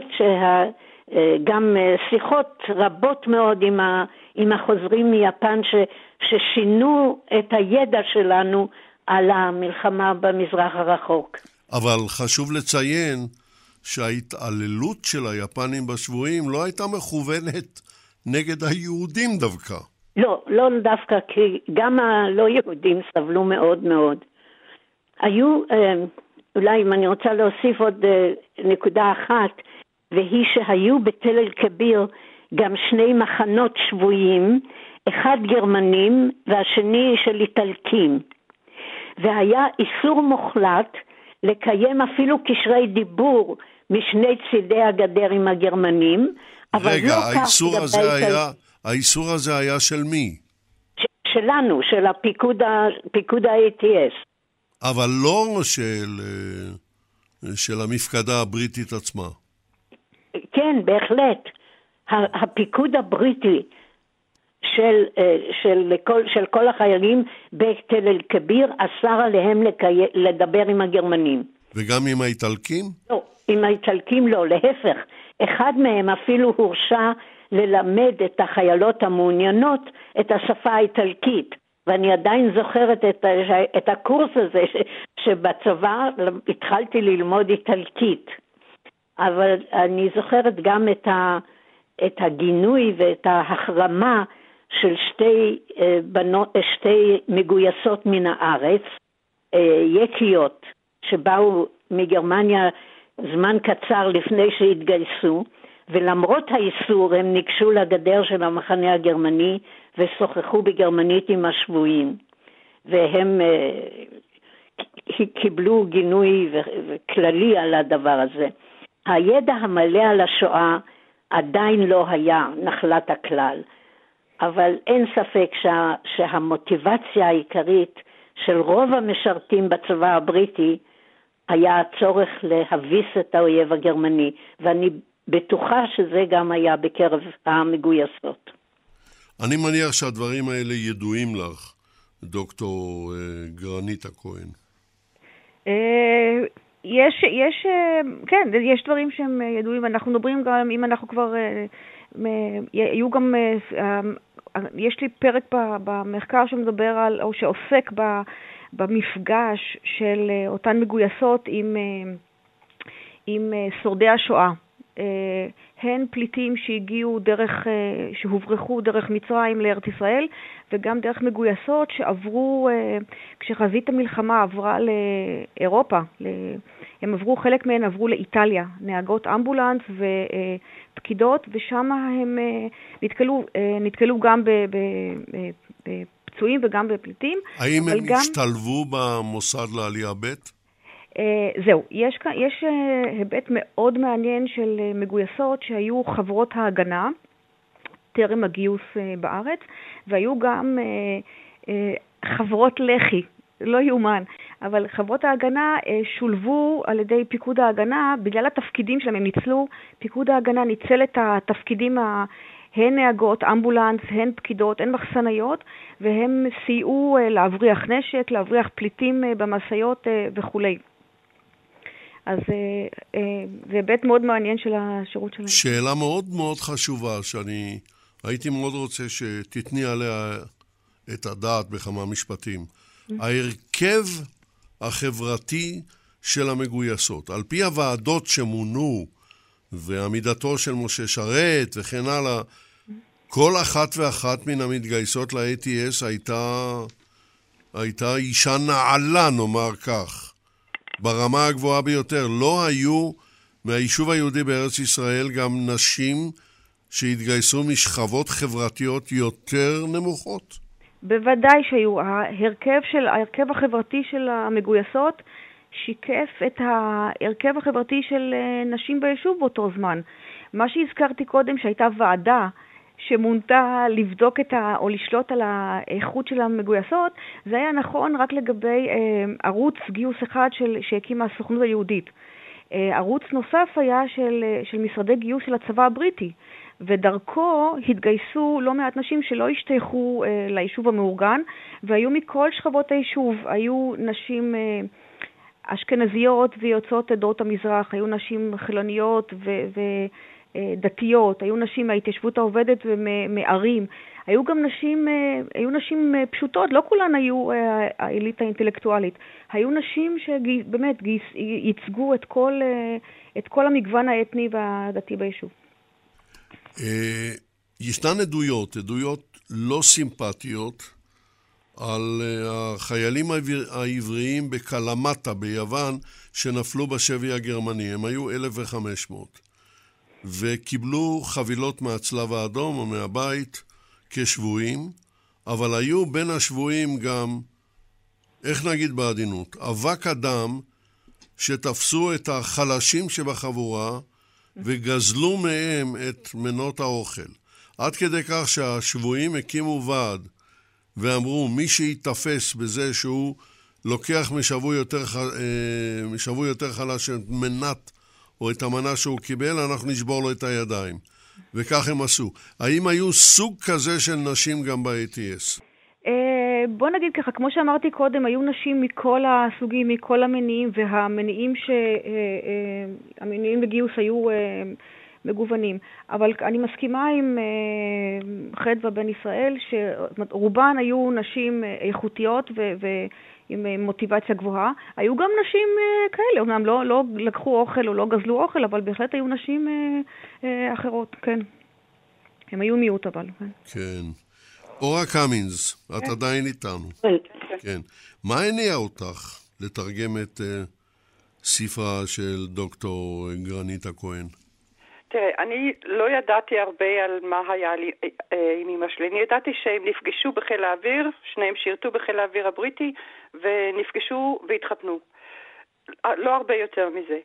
S5: שגם שיחות רבות מאוד עם, ה, עם החוזרים מיפן ש, ששינו את הידע שלנו על המלחמה במזרח הרחוק.
S4: אבל חשוב לציין שההתעללות של היפנים בשבויים לא הייתה מכוונת נגד היהודים דווקא.
S5: לא, לא דווקא, כי גם הלא יהודים סבלו מאוד מאוד. היו, אולי אם אני רוצה להוסיף עוד נקודה אחת, והיא שהיו בתל אל-כביר גם שני מחנות שבויים, אחד גרמנים והשני של איטלקים. והיה איסור מוחלט לקיים אפילו קשרי דיבור משני צידי הגדר עם הגרמנים.
S4: רגע, לא האיסור, הזה היה, האיסור הזה היה של מי?
S5: ש- שלנו, של הפיקוד, הפיקוד ה-איי טי אס.
S4: אבל לא של, של המפקדה הבריטית עצמה.
S5: כן, בהחלט. הפיקוד הבריטי של, של, כל, של כל החיילים בתל אל-כביר אסר עליהם לקי... לדבר עם הגרמנים.
S4: וגם עם האיטלקים?
S5: לא, עם האיטלקים לא, להפך. אחד מהם אפילו הורשע ללמד את החיילות המעוניינות את השפה האיטלקית. ואני עדיין זוכרת את, את הקורס הזה ש, שבצבא התחלתי ללמוד איטלקית. אבל אני זוכרת גם את, ה, את הגינוי ואת ההחרמה של שתי, בנות, שתי מגויסות מן הארץ, יקיות, שבאו מגרמניה זמן קצר לפני שהתגייסו, ולמרות האיסור הם ניגשו לגדר של המחנה הגרמני ושוחחו בגרמנית עם השבויים, והם קיבלו גינוי וכללי על הדבר הזה. הידע המלא על השואה עדיין לא היה נחלת הכלל, אבל אין ספק שה, שהמוטיבציה העיקרית של רוב המשרתים בצבא הבריטי היה הצורך להביס את האויב הגרמני, ואני בטוחה שזה גם היה בקרב המגויסות.
S4: אני מניח שהדברים האלה ידועים לך, דוקטור גרנית הכהן.
S6: יש, יש, כן, יש דברים שהם ידועים. אנחנו מדברים גם, אם אנחנו כבר, יהיו גם, יש לי פרק במחקר שמדבר על, או שעוסק במפגש של אותן מגויסות עם, עם שורדי השואה. הן פליטים שהגיעו דרך, שהוברחו דרך מצרים לארץ ישראל, וגם דרך מגויסות שעברו, כשחזית המלחמה עברה לאירופה, הם עברו, חלק מהן עברו לאיטליה, נהגות אמבולנס ופקידות, ושם הם נתקלו, נתקלו גם בפצועים וגם בפליטים.
S4: האם הם
S6: גם...
S4: השתלבו במוסד לעלייה ב'?
S6: Uh, זהו, יש, יש uh, היבט מאוד מעניין של uh, מגויסות שהיו חברות ההגנה, טרם הגיוס uh, בארץ, והיו גם uh, uh, חברות לחי, לא יומן, אבל חברות ההגנה uh, שולבו על ידי פיקוד ההגנה, בגלל התפקידים שלהם, הם ניצלו, פיקוד ההגנה ניצל את התפקידים ה... הן נהגות, אמבולנס, הן פקידות, הן מחסניות, והם סייעו uh, להבריח נשק, להבריח פליטים uh, במסעיות uh, וכולי. אז זה היבט מאוד מעניין של השירות שלנו.
S4: שאלה מאוד מאוד חשובה, שאני הייתי מאוד רוצה שתתני עליה את הדעת בכמה משפטים. ההרכב החברתי של המגויסות, על פי הוועדות שמונו, ועמידתו של משה שרת וכן הלאה, כל אחת ואחת מן המתגייסות ל-איי טי אס הייתה, הייתה אישה נעלה, נאמר כך. ברמה הגבוהה ביותר. לא היו מהיישוב היהודי בארץ ישראל גם נשים שהתגייסו משכבות חברתיות יותר נמוכות?
S6: בוודאי שהיו. ההרכב, של, ההרכב החברתי של המגויסות שיקף את ההרכב החברתי של נשים ביישוב באותו זמן. מה שהזכרתי קודם, שהייתה ועדה שמונתה לבדוק את ה... או לשלוט על האיכות של המגויסות, זה היה נכון רק לגבי אה, ערוץ גיוס אחד של, שהקימה הסוכנות היהודית. אה, ערוץ נוסף היה של, של משרדי גיוס של הצבא הבריטי, ודרכו התגייסו לא מעט נשים שלא השתייכו אה, ליישוב המאורגן, והיו מכל שכבות היישוב, היו נשים אה, אשכנזיות ויוצאות עדות המזרח, היו נשים חילוניות ו... ו דתיות, היו נשים מההתיישבות העובדת ומערים, היו גם נשים, היו נשים פשוטות, לא כולן היו האליטה האינטלקטואלית, היו נשים שבאמת ייצגו את כל, את כל המגוון האתני והדתי ביישוב.
S4: ישנן עדויות, עדויות לא סימפטיות, על החיילים העבריים בקלמטה ביוון שנפלו בשבי הגרמני. הם היו אלף וחמש מאות וקיבלו חבילות מהצלב האדום או מהבית כשבויים, אבל היו בין השבויים גם, איך נגיד בעדינות, אבק אדם שתפסו את החלשים שבחבורה וגזלו מהם את מנות האוכל. עד כדי כך שהשבויים הקימו ועד ואמרו, מי שיתפס בזה שהוא לוקח משבוי יותר, משבוי יותר חלש את מנת או את המנה שהוא קיבל, אנחנו נשבור לו את הידיים. וכך הם עשו. האם היו סוג כזה של נשים גם ב-איי טי אס?
S6: בוא נגיד ככה, כמו שאמרתי קודם, היו נשים מכל הסוגים, מכל המניעים, והמניעים ש... המניעים לגיוס היו מגוונים. אבל אני מסכימה עם חדווה בן ישראל, שרובן היו נשים איכותיות ועם מוטיבציה גבוהה. היו גם נשים כאלה, אומנם לא, לא לקחו אוכל או לא גזלו אוכל, אבל בהחלט היו נשים אחרות, כן. הם היו מיעוט אבל. כן.
S4: כן. אורה קמינס, את עדיין איתנו. כן. מה הניע אותך לתרגם את ספרה של דוקטור גרנית הכהן?
S7: תראה, אני לא ידעתי הרבה על מה היה לי עם אמא שלי. אני ידעתי שהם נפגשו בחיל האוויר, שניהם שירתו בחיל האוויר הבריטי, ונפגשו והתחתנו. לא הרבה יותר מזה.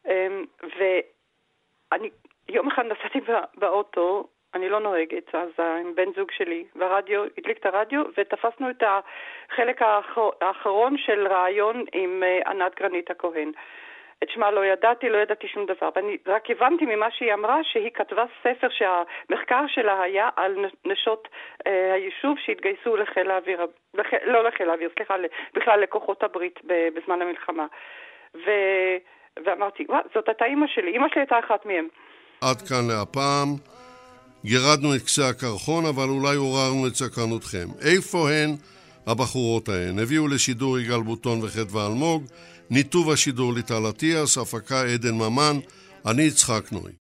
S7: ואני יום אחד נסעתי באוטו, אני לא נוהגת, אז עם בן זוג שלי, והרדיו, הדליק את הרדיו, ותפסנו את החלק האחרון של רעיון עם ענת גרנית הכהן. את שמה לא ידעתי, לא ידעתי שום דבר, ואני רק הבנתי ממה שהיא אמרה, שהיא כתבה ספר שהמחקר שלה היה על נשות אה, היישוב שהתגייסו לחיל האוויר, לח, לא לחיל האוויר, סליחה, בכלל לכוחות הברית בזמן המלחמה. ו, ואמרתי, וואה, זאת הייתה אמא שלי, אמא שלי הייתה אחת מהם.
S4: עד כאן להפעם. גירדנו את קצה הקרחון, אבל אולי עוררנו את סקרנותכם. איפה הן הבחורות ההן? הביאו לשידור יגאל בוטון וחדווה אלמוג, ניתוב השידור ליטל אטיאס, הפקה עדן ממן, אני יצחק נוי.